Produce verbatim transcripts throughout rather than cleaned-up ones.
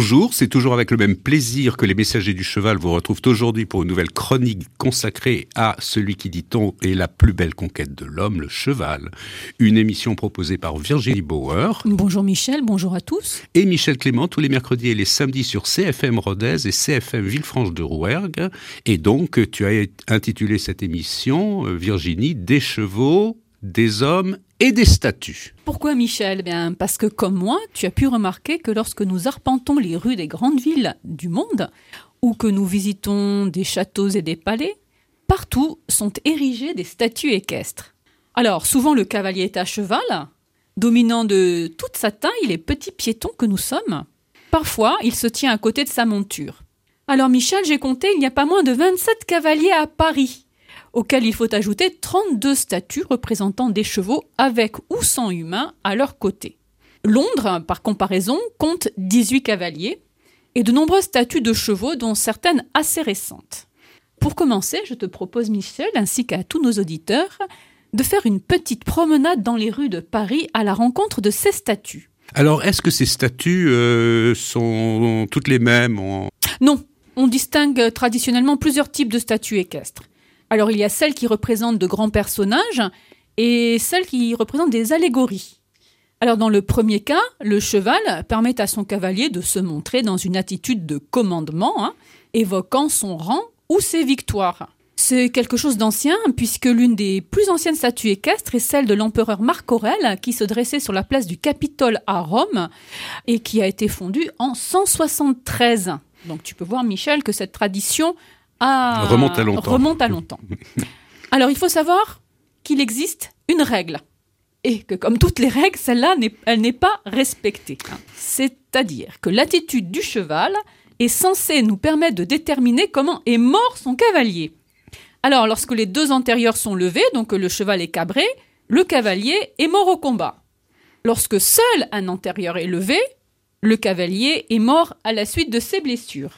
Bonjour, c'est toujours avec le même plaisir que les messagers du cheval vous retrouvent aujourd'hui pour une nouvelle chronique consacrée à celui qui, dit-on, est la plus belle conquête de l'homme, le cheval. Une émission proposée par Virginie Bauer. Bonjour Michel, bonjour à tous. Et Michel Clément, tous les mercredis et les samedis sur C F M Rodez et C F M Villefranche-de-Rouergue. Et donc, tu as intitulé cette émission, Virginie, des chevaux, des hommes et des statues. Pourquoi Michel ? Bien, parce que comme moi, tu as pu remarquer que lorsque nous arpentons les rues des grandes villes du monde, ou que nous visitons des châteaux et des palais, partout sont érigées des statues équestres. Alors, souvent le cavalier est à cheval, dominant de toute sa taille les petits piétons que nous sommes. Parfois, il se tient à côté de sa monture. Alors Michel, j'ai compté, il n'y a pas moins de vingt-sept cavaliers à Paris, auxquels il faut ajouter trente-deux statues représentant des chevaux avec ou sans humains à leur côté. Londres, par comparaison, compte dix-huit cavaliers et de nombreuses statues de chevaux, dont certaines assez récentes. Pour commencer, je te propose, Michel, ainsi qu'à tous nos auditeurs, de faire une petite promenade dans les rues de Paris à la rencontre de ces statues. Alors, est-ce que ces statues euh, sont toutes les mêmes en... Non, on distingue traditionnellement plusieurs types de statues équestres. Alors, il y a celles qui représentent de grands personnages et celles qui représentent des allégories. Alors, dans le premier cas, le cheval permet à son cavalier de se montrer dans une attitude de commandement, hein, évoquant son rang ou ses victoires. C'est quelque chose d'ancien, puisque l'une des plus anciennes statues équestres est celle de l'empereur Marc Aurèle, qui se dressait sur la place du Capitole à Rome et qui a été fondue en cent soixante-treize. Donc, tu peux voir, Michel, que cette tradition Ah, remonte à longtemps. remonte à longtemps. Alors, il faut savoir qu'il existe une règle. Et que, comme toutes les règles, celle-là, n'est, elle n'est pas respectée. C'est-à-dire que l'attitude du cheval est censée nous permettre de déterminer comment est mort son cavalier. Alors, lorsque les deux antérieurs sont levés, donc le cheval est cabré, le cavalier est mort au combat. Lorsque seul un antérieur est levé, le cavalier est mort à la suite de ses blessures.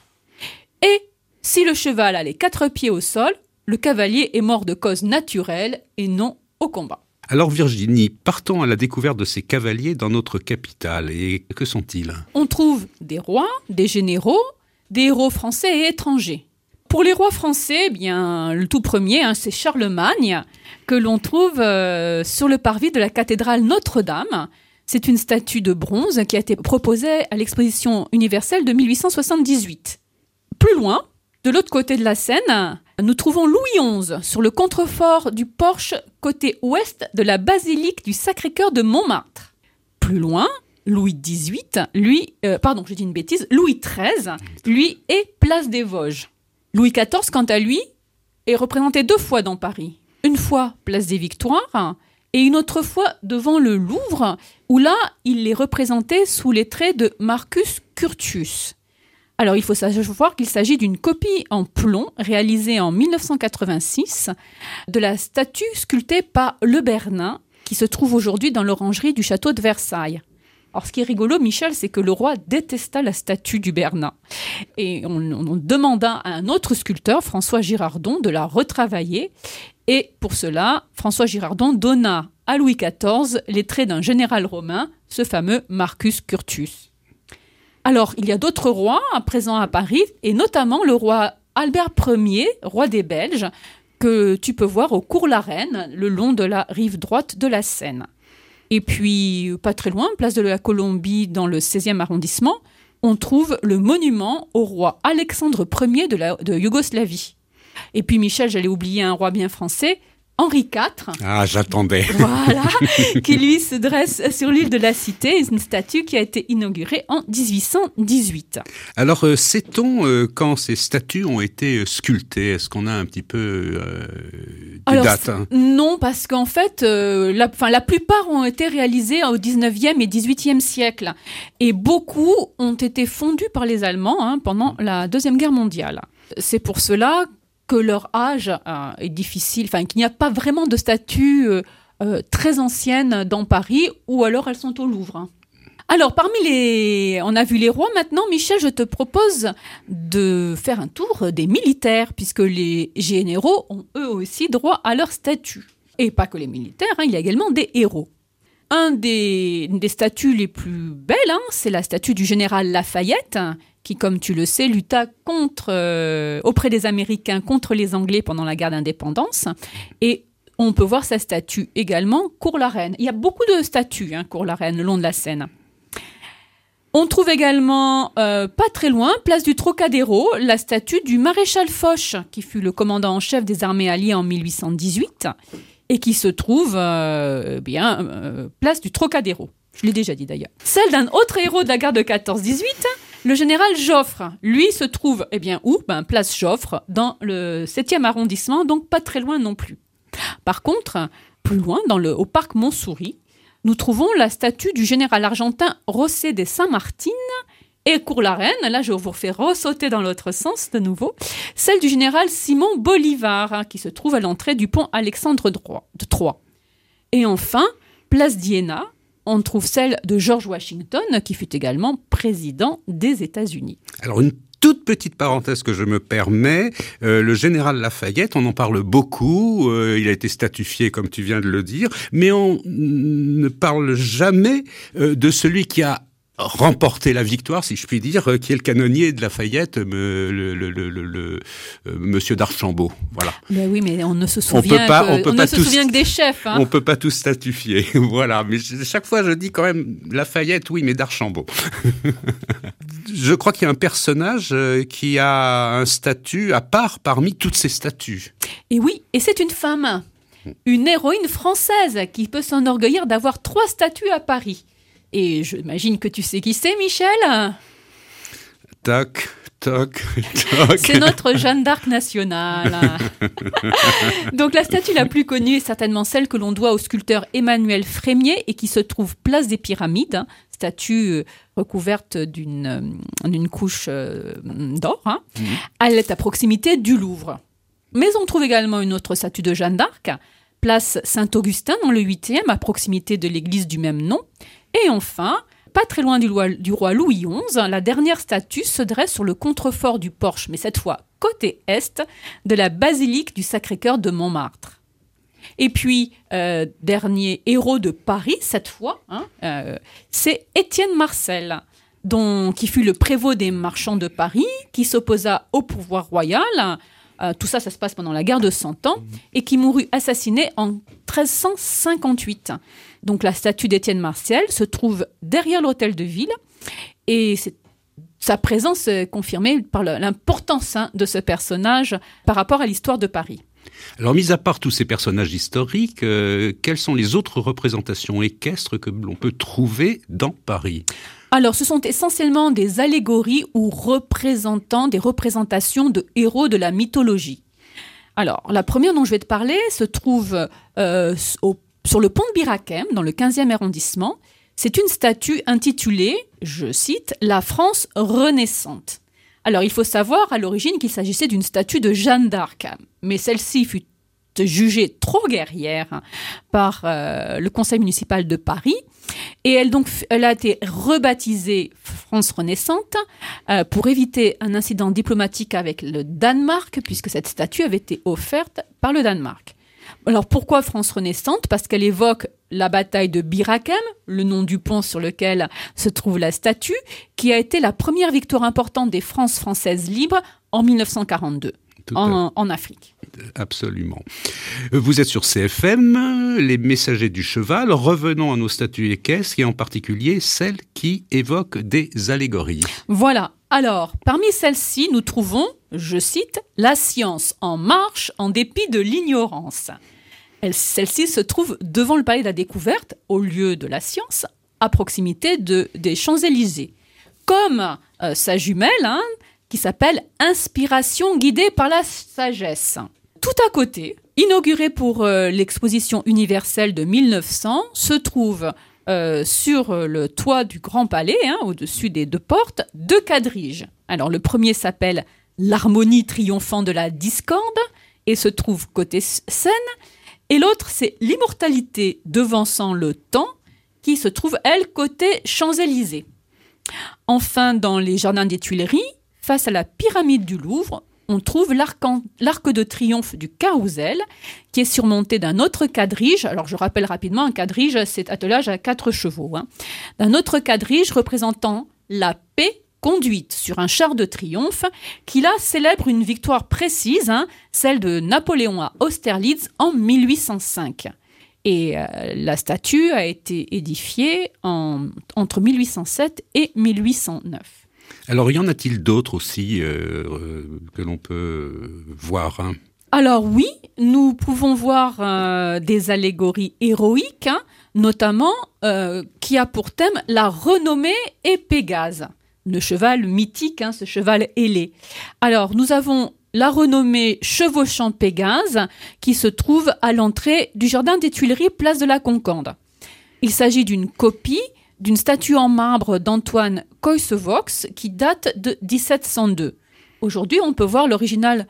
Et si le cheval a les quatre pieds au sol, le cavalier est mort de cause naturelle et non au combat. Alors Virginie, partons à la découverte de ces cavaliers dans notre capitale. Et que sont-ils ? On trouve des rois, des généraux, des héros français et étrangers. Pour les rois français, eh bien, le tout premier, hein, c'est Charlemagne, que l'on trouve euh, sur le parvis de la cathédrale Notre-Dame. C'est une statue de bronze qui a été proposée à l'exposition universelle de mille huit cent soixante-dix-huit. Plus loin, de l'autre côté de la Seine, nous trouvons Louis onze sur le contrefort du porche côté ouest de la basilique du Sacré-Cœur de Montmartre. Plus loin, Louis dix-huit, lui, euh, pardon, je dis une bêtise, Louis treize, lui est place des Vosges. Louis quatorze, quant à lui, est représenté deux fois dans Paris. Une fois place des Victoires et une autre fois devant le Louvre, où là, il est représenté sous les traits de Marcus Curtius. Alors, il faut savoir qu'il s'agit d'une copie en plomb réalisée en mille neuf cent quatre-vingt-six de la statue sculptée par Le Bernin qui se trouve aujourd'hui dans l'orangerie du château de Versailles. Alors, ce qui est rigolo, Michel, c'est que le roi détesta la statue du Bernin. Et on, on demanda à un autre sculpteur, François Girardon, de la retravailler. Et pour cela, François Girardon donna à Louis quatorze les traits d'un général romain, ce fameux Marcus Curtius. Alors, il y a d'autres rois présents à Paris, et notamment le roi Albert Premier, roi des Belges, que tu peux voir au Cours-la-Reine, le long de la rive droite de la Seine. Et puis, pas très loin, place de la Colombie, dans le seizième arrondissement, on trouve le monument au roi Alexandre Premier de, la, de Yougoslavie. Et puis, Michel, j'allais oublier un roi bien français, Henri quatre. Ah, j'attendais. Voilà, qui lui se dresse sur l'île de la Cité, une statue qui a été inaugurée en dix-huit cent dix-huit. Alors, euh, sait-on euh, quand ces statues ont été euh, sculptées ? Est-ce qu'on a un petit peu euh, des Alors, dates hein Non, parce qu'en fait, euh, la, enfin, la plupart ont été réalisées au dix-neuvième et dix-huitième siècle. Et beaucoup ont été fondus par les Allemands hein, pendant la Deuxième Guerre mondiale. C'est pour cela que leur âge euh, est difficile, enfin qu'il n'y a pas vraiment de statues euh, euh, très anciennes dans Paris, ou alors elles sont au Louvre. Alors, parmi les... On a vu les rois, maintenant, Michel, je te propose de faire un tour des militaires, puisque les généraux ont eux aussi droit à leur statut. Et pas que les militaires, hein, il y a également des héros. un des, une des statues les plus belles, hein, c'est la statue du général Lafayette, qui, comme tu le sais, lutta contre, euh, auprès des Américains contre les Anglais pendant la guerre d'indépendance. Et on peut voir sa statue également, Cours-la-Reine. Il y a beaucoup de statues, hein, Cours-la-Reine, le long de la Seine. On trouve également, euh, pas très loin, place du Trocadéro, la statue du maréchal Foch, qui fut le commandant en chef des armées alliées en mille huit cent dix-huit, et qui se trouve, euh, bien, euh, place du Trocadéro. Je l'ai déjà dit d'ailleurs. Celle d'un autre héros de la guerre de quatorze dix-huit, le général Joffre. Lui se trouve, eh bien, où ? Ben, place Joffre, dans le septième arrondissement, donc pas très loin non plus. Par contre, plus loin, dans le, au parc Montsouris, nous trouvons la statue du général argentin José de Saint-Martin et Cours-la-Reine. Là, je vous refais ressauter dans l'autre sens de nouveau. Celle du général Simon Bolivar, hein, qui se trouve à l'entrée du pont Alexandre de Troyes. Et enfin, place d'Iéna, on trouve celle de George Washington, qui fut également président des États-Unis. Alors, une toute petite parenthèse que je me permets, euh, le général Lafayette, on en parle beaucoup, euh, il a été statufié comme tu viens de le dire, mais on ne parle jamais euh, de celui qui a remporté la victoire, si je puis dire, euh, qui est le canonnier de Lafayette, me, le, le, le, le, le euh, monsieur d'Archambault. Voilà. Ben oui, mais on ne se souvient, on peut pas, que, on peut on pas ne se tous, souvient que des chefs. Hein. On peut pas tous statufier. Voilà. Mais chaque fois, je dis quand même Lafayette, oui, mais d'Archambault. Je crois qu'il y a un personnage qui a un statut à part parmi toutes ces statues. Et oui, et c'est une femme, une héroïne française qui peut s'enorgueillir d'avoir trois statues à Paris. Et j'imagine que tu sais qui c'est, Michel ? Toc, toc, toc. C'est notre Jeanne d'Arc nationale. Donc la statue la plus connue est certainement celle que l'on doit au sculpteur Emmanuel Frémier et qui se trouve place des Pyramides, hein, statue recouverte d'une, d'une couche euh, d'or. Hein. Mmh. Elle est à proximité du Louvre. Mais on trouve également une autre statue de Jeanne d'Arc, place Saint-Augustin dans le huitième, à proximité de l'église du même nom. Et enfin, pas très loin du roi, du roi Louis onze, la dernière statue se dresse sur le contrefort du porche, mais cette fois côté est, de la basilique du Sacré-Cœur de Montmartre. Et puis, euh, dernier héros de Paris, cette fois, hein, euh, c'est Étienne Marcel, dont, qui fut le prévôt des marchands de Paris, qui s'opposa au pouvoir royal. Euh, tout ça, ça se passe pendant la guerre de Cent Ans, et qui mourut assassiné en treize cent cinquante-huit. Donc la statue d'Étienne Marcel se trouve derrière l'hôtel de ville, et c'est, sa présence est confirmée par le, l'importance hein, de ce personnage par rapport à l'histoire de Paris. Alors, mis à part tous ces personnages historiques, euh, quelles sont les autres représentations équestres que l'on peut trouver dans Paris ? Alors, ce sont essentiellement des allégories ou représentants, des représentations de héros de la mythologie. Alors, la première dont je vais te parler se trouve euh, au, sur le pont de Bir Hakeim, dans le quinzième arrondissement. C'est une statue intitulée, je cite, « La France renaissante ». Alors, il faut savoir à l'origine qu'il s'agissait d'une statue de Jeanne d'Arc, mais celle-ci fut jugée trop guerrière par euh, le conseil municipal de Paris, et elle, donc, elle a été rebaptisée France renaissante euh, pour éviter un incident diplomatique avec le Danemark, puisque cette statue avait été offerte par le Danemark. Alors, pourquoi France renaissante ? Parce qu'elle évoque la bataille de Bir Hakeim, le nom du pont sur lequel se trouve la statue, qui a été la première victoire importante des Frances françaises libres en mille neuf cent quarante-deux, en, en Afrique. Absolument. Vous êtes sur C F M, les messagers du cheval. Revenons à nos statues équestres et en particulier celles qui évoquent des allégories. Voilà. Alors, parmi celles-ci, nous trouvons, je cite, « La science en marche en dépit de l'ignorance ». Elle, celle-ci se trouve devant le palais de la Découverte, au lieu de la science, à proximité de, des Champs-Élysées. Comme euh, sa jumelle, hein, qui s'appelle « Inspiration guidée par la sagesse ». Tout à côté, inaugurée pour euh, l'exposition universelle de mille neuf cents, se trouve euh, sur le toit du Grand Palais, hein, au-dessus des deux portes, deux quadriges. Alors le premier s'appelle « L'harmonie triomphant de la discorde » et se trouve côté Seine. Et l'autre, c'est « L'immortalité devançant le temps » qui se trouve, elle, côté Champs-Élysées. Enfin, dans les jardins des Tuileries, face à la pyramide du Louvre, on trouve l'arc, en, l'arc de triomphe du carrousel, qui est surmonté d'un autre quadrige. Alors, je rappelle rapidement, un quadrige, c'est attelage à quatre chevaux. Hein. D'un autre quadrige représentant la paix conduite sur un char de triomphe, qui là célèbre une victoire précise, hein, celle de Napoléon à Austerlitz en mille huit cent cinq. Et euh, la statue a été édifiée en, entre mille huit cent sept et mille huit cent neuf. Alors, y en a-t-il d'autres aussi euh, que l'on peut voir hein? Alors oui, nous pouvons voir euh, des allégories héroïques, hein, notamment euh, qui a pour thème la renommée et Pégase, le cheval mythique, hein, ce cheval ailé. Alors, nous avons la renommée chevauchant Pégase, qui se trouve à l'entrée du jardin des Tuileries, place de la Concorde. Il s'agit d'une copie d'une statue en marbre d'Antoine Coysevox qui date de dix-sept cent deux. Aujourd'hui, on peut voir l'original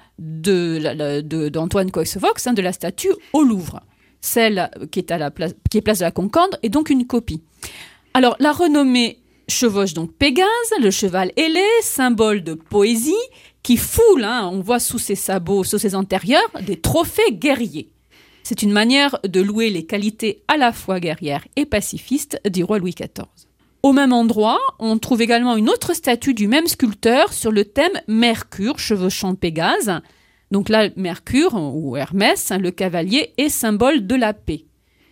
de, de, d'Antoine Coysevox, hein, de la statue au Louvre. Celle qui est, à la place, qui est place de la Concorde est donc une copie. Alors, la renommée chevauche donc Pégase, le cheval ailé, symbole de poésie, qui foule, hein, on voit sous ses sabots, sous ses antérieurs, des trophées guerriers. C'est une manière de louer les qualités à la fois guerrières et pacifistes du roi Louis quatorze. Au même endroit, on trouve également une autre statue du même sculpteur sur le thème Mercure, chevauchant Pégase. Donc là, Mercure, ou Hermès, hein, le cavalier, est symbole de la paix.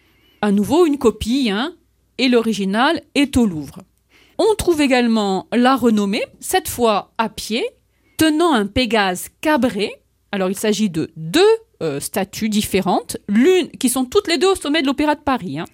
À nouveau, une copie, hein, et l'original est au Louvre. On trouve également la renommée, cette fois à pied, tenant un Pégase cabré. Alors, il s'agit de deux euh, statues différentes, l'une qui sont toutes les deux au sommet de l'Opéra de Paris. Hein.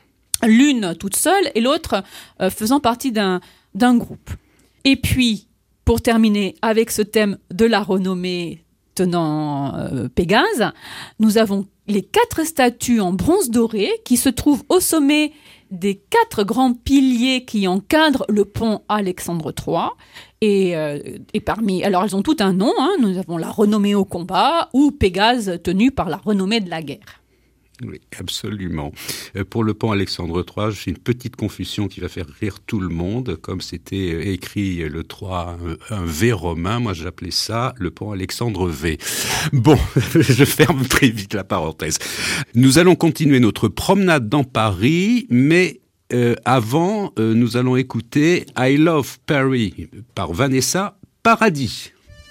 L'une toute seule et l'autre euh, faisant partie d'un, d'un groupe. Et puis, pour terminer avec ce thème de la renommée tenant euh, Pégase, nous avons les quatre statues en bronze doré qui se trouvent au sommet des quatre grands piliers qui encadrent le pont Alexandre trois. Et, euh, et parmi, alors elles ont tout un nom, hein. Nous avons la renommée au combat ou Pégase tenu par la renommée de la guerre. Oui, absolument. Euh, pour le pont Alexandre trois, j'ai une petite confusion qui va faire rire tout le monde. Comme c'était écrit le trois, un, un V romain, moi j'appelais ça le pont Alexandre V. Bon, je ferme très vite la parenthèse. Nous allons continuer notre promenade dans Paris, mais euh, avant, euh, nous allons écouter I Love Paris par Vanessa Paradis.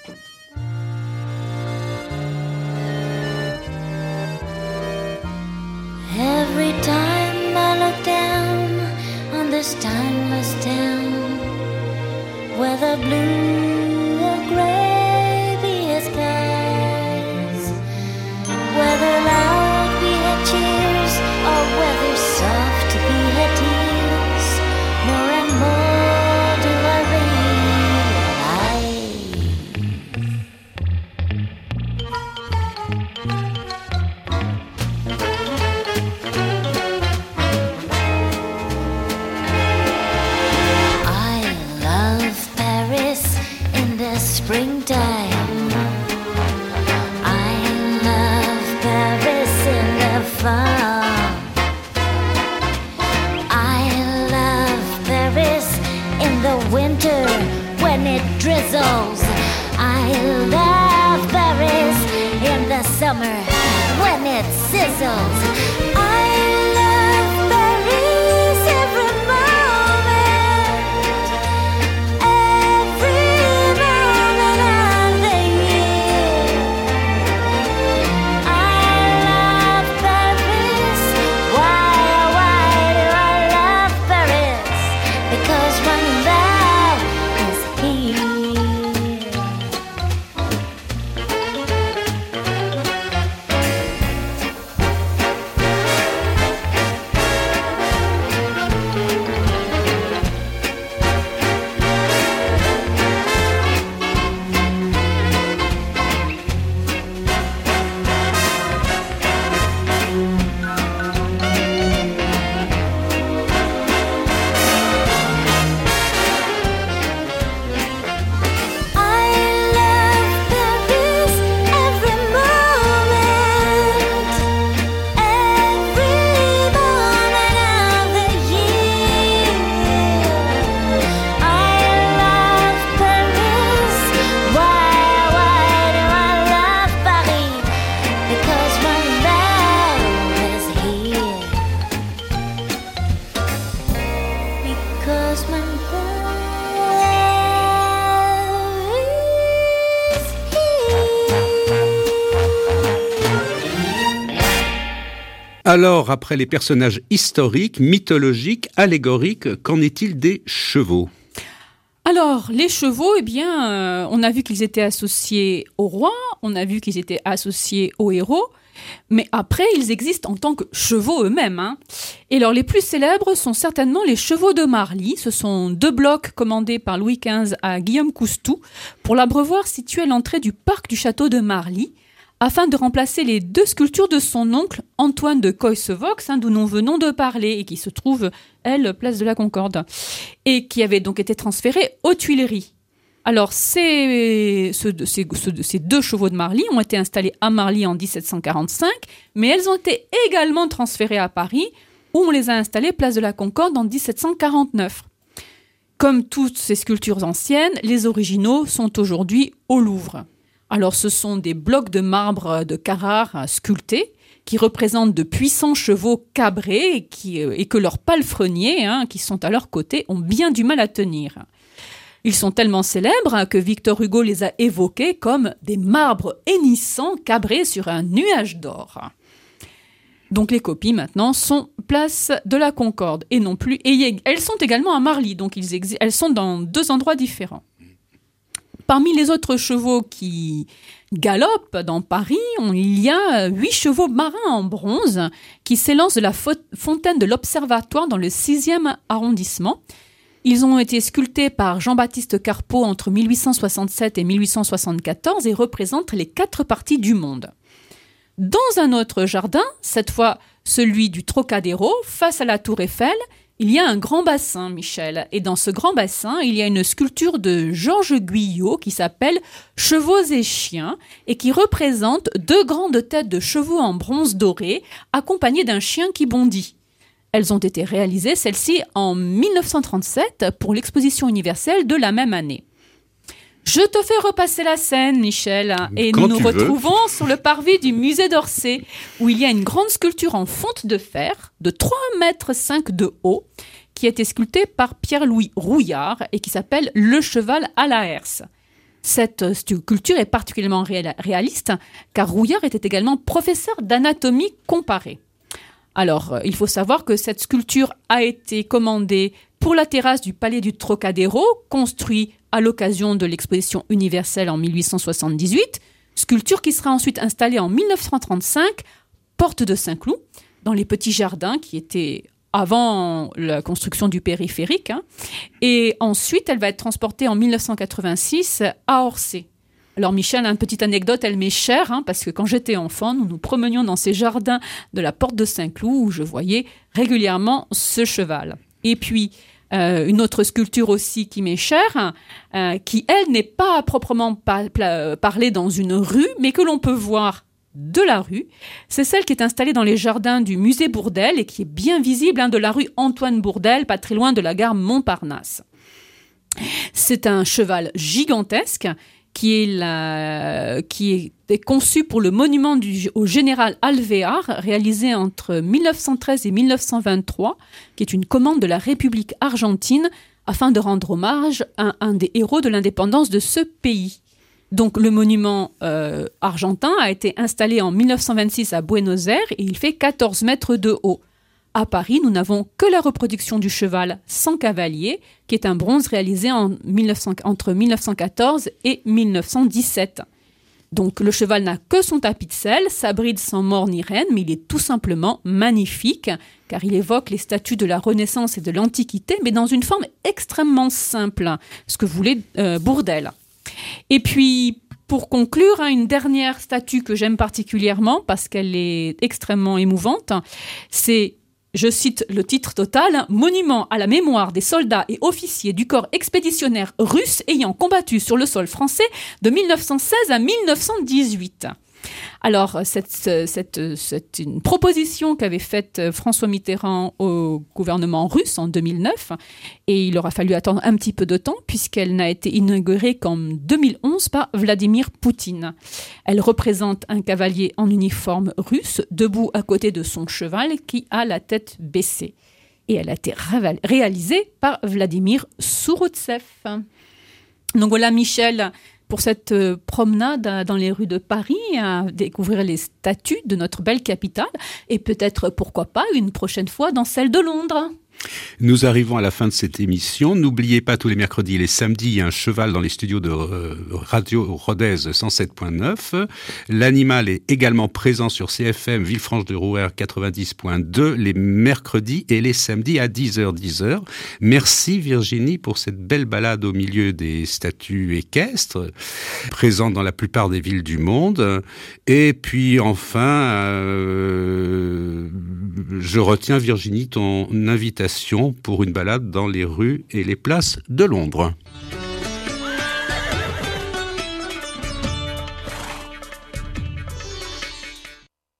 Every time I look down on this timeless town, whether blue or gray be its skies, whether loud be her cheers or whether soft be her tears, more and more do I springtime. I love Paris in the fall. I love Paris in the winter when it drizzles. I love Paris in the summer when it sizzles. I love Paris every Alors, après les personnages historiques, mythologiques, allégoriques, qu'en est-il des chevaux ? Alors, les chevaux, eh bien, euh, on a vu qu'ils étaient associés au roi, on a vu qu'ils étaient associés aux héros, mais après, ils existent en tant que chevaux eux-mêmes. Hein. Et alors, les plus célèbres sont certainement les chevaux de Marly. Ce sont deux blocs commandés par Louis quinze à Guillaume Coustou pour l'abreuvoir situé à l'entrée du parc du château de Marly, afin de remplacer les deux sculptures de son oncle Antoine de Coysevox, hein, d'où nous venons de parler, et qui se trouve, elle, place de la Concorde, et qui avait donc été transférées aux Tuileries. Alors, ces, ce, ces, ce, ces deux chevaux de Marly ont été installés à Marly en dix-sept cent quarante-cinq, mais elles ont été également transférées à Paris, où on les a installées place de la Concorde en dix-sept cent quarante-neuf. Comme toutes ces sculptures anciennes, les originaux sont aujourd'hui au Louvre. Alors, ce sont des blocs de marbre de Carrare sculptés qui représentent de puissants chevaux cabrés et, qui, et que leurs palefreniers, hein, qui sont à leur côté, ont bien du mal à tenir. Ils sont tellement célèbres que Victor Hugo les a évoqués comme des marbres hennissants cabrés sur un nuage d'or. Donc les copies maintenant sont place de la Concorde et non plus. Et elles sont également à Marly, donc ils exi- elles sont dans deux endroits différents. Parmi les autres chevaux qui galopent dans Paris, on, il y a huit chevaux marins en bronze qui s'élancent de la fo- fontaine de l'Observatoire dans le sixième arrondissement. Ils ont été sculptés par Jean-Baptiste Carpeaux entre mille huit cent soixante-sept et mille huit cent soixante-quatorze et représentent les quatre parties du monde. Dans un autre jardin, cette fois celui du Trocadéro, face à la Tour Eiffel, il y a un grand bassin, Michel, et dans ce grand bassin, il y a une sculpture de Georges Guyot qui s'appelle « Chevaux et chiens » et qui représente deux grandes têtes de chevaux en bronze doré accompagnées d'un chien qui bondit. Elles ont été réalisées, celles-ci, en mille neuf cent trente-sept pour l'exposition universelle de la même année. Je te fais repasser la scène, Michel, et Quand nous nous tu veux. retrouvons sur le parvis du musée d'Orsay, où il y a une grande sculpture en fonte de fer de trois mètres cinq de haut, qui a été sculptée par Pierre-Louis Rouillard et qui s'appelle « Le cheval à la herse ». Cette sculpture est particulièrement réa- réaliste, car Rouillard était également professeur d'anatomie comparée. Alors, il faut savoir que cette sculpture a été commandée pour la terrasse du Palais du Trocadéro, construit à l'occasion de l'exposition universelle en mille huit cent soixante-dix-huit, sculpture qui sera ensuite installée en mille neuf cent trente-cinq, porte de Saint-Cloud, dans les petits jardins qui étaient avant la construction du périphérique. Hein. Et ensuite, elle va être transportée en mille neuf cent quatre-vingt-six à Orsay. Alors Michel, une petite anecdote, elle m'est chère, hein, parce que quand j'étais enfant, nous nous promenions dans ces jardins de la porte de Saint-Cloud où je voyais régulièrement ce cheval. Et puis, euh, une autre sculpture aussi qui m'est chère, euh, qui, elle, n'est pas proprement pa- pla- parlée dans une rue, mais que l'on peut voir de la rue. C'est celle qui est installée dans les jardins du musée Bourdelle et qui est bien visible hein, de la rue Antoine Bourdelle, pas très loin de la gare Montparnasse. C'est un cheval gigantesque qui est, la, qui est conçu pour le monument du, au général Alvear, réalisé entre mille neuf cent treize et mille neuf cent vingt-trois, qui est une commande de la République argentine afin de rendre hommage à un des héros de l'indépendance de ce pays. Donc le monument euh, argentin a été installé en mille neuf cent vingt-six à Buenos Aires et il fait quatorze mètres de haut. À Paris, nous n'avons que la reproduction du cheval sans cavalier, qui est un bronze réalisé en mille neuf cents, entre mille neuf cent quatorze et mille neuf cent dix-sept. Donc le cheval n'a que son tapis de selle, sa bride sans mort ni reine, mais il est tout simplement magnifique, car il évoque les statues de la Renaissance et de l'Antiquité, mais dans une forme extrêmement simple, ce que voulait euh, Bourdelle. Et puis, pour conclure, hein, une dernière statue que j'aime particulièrement, parce qu'elle est extrêmement émouvante, c'est... Je cite le titre total, « Monument à la mémoire des soldats et officiers du corps expéditionnaire russe ayant combattu sur le sol français de mille neuf cent seize à mille neuf cent dix-huit ». Alors, cette, cette, c'est une proposition qu'avait faite François Mitterrand au gouvernement russe en deux mille neuf, et il aura fallu attendre un petit peu de temps puisqu'elle n'a été inaugurée qu'en deux mille onze par Vladimir Poutine. Elle représente un cavalier en uniforme russe debout à côté de son cheval qui a la tête baissée. Et elle a été ré- réalisée par Vladimir Souroutsev. Donc voilà, Michel, pour cette euh, promenade dans les rues de Paris, à découvrir les statues de notre belle capitale et peut-être, pourquoi pas, une prochaine fois dans celle de Londres. Nous arrivons à la fin de cette émission. N'oubliez pas, tous les mercredis et les samedis, il y a un cheval dans les studios de euh, Radio Rodez cent sept point neuf. L'animal est également présent sur C F M Villefranche de Rouergue quatre-vingt-dix point deux les mercredis et les samedis à dix heures dix. Merci Virginie pour cette belle balade au milieu des statues équestres, présentes dans la plupart des villes du monde. Et puis enfin, euh, je retiens Virginie ton invitation pour une balade dans les rues et les places de Londres.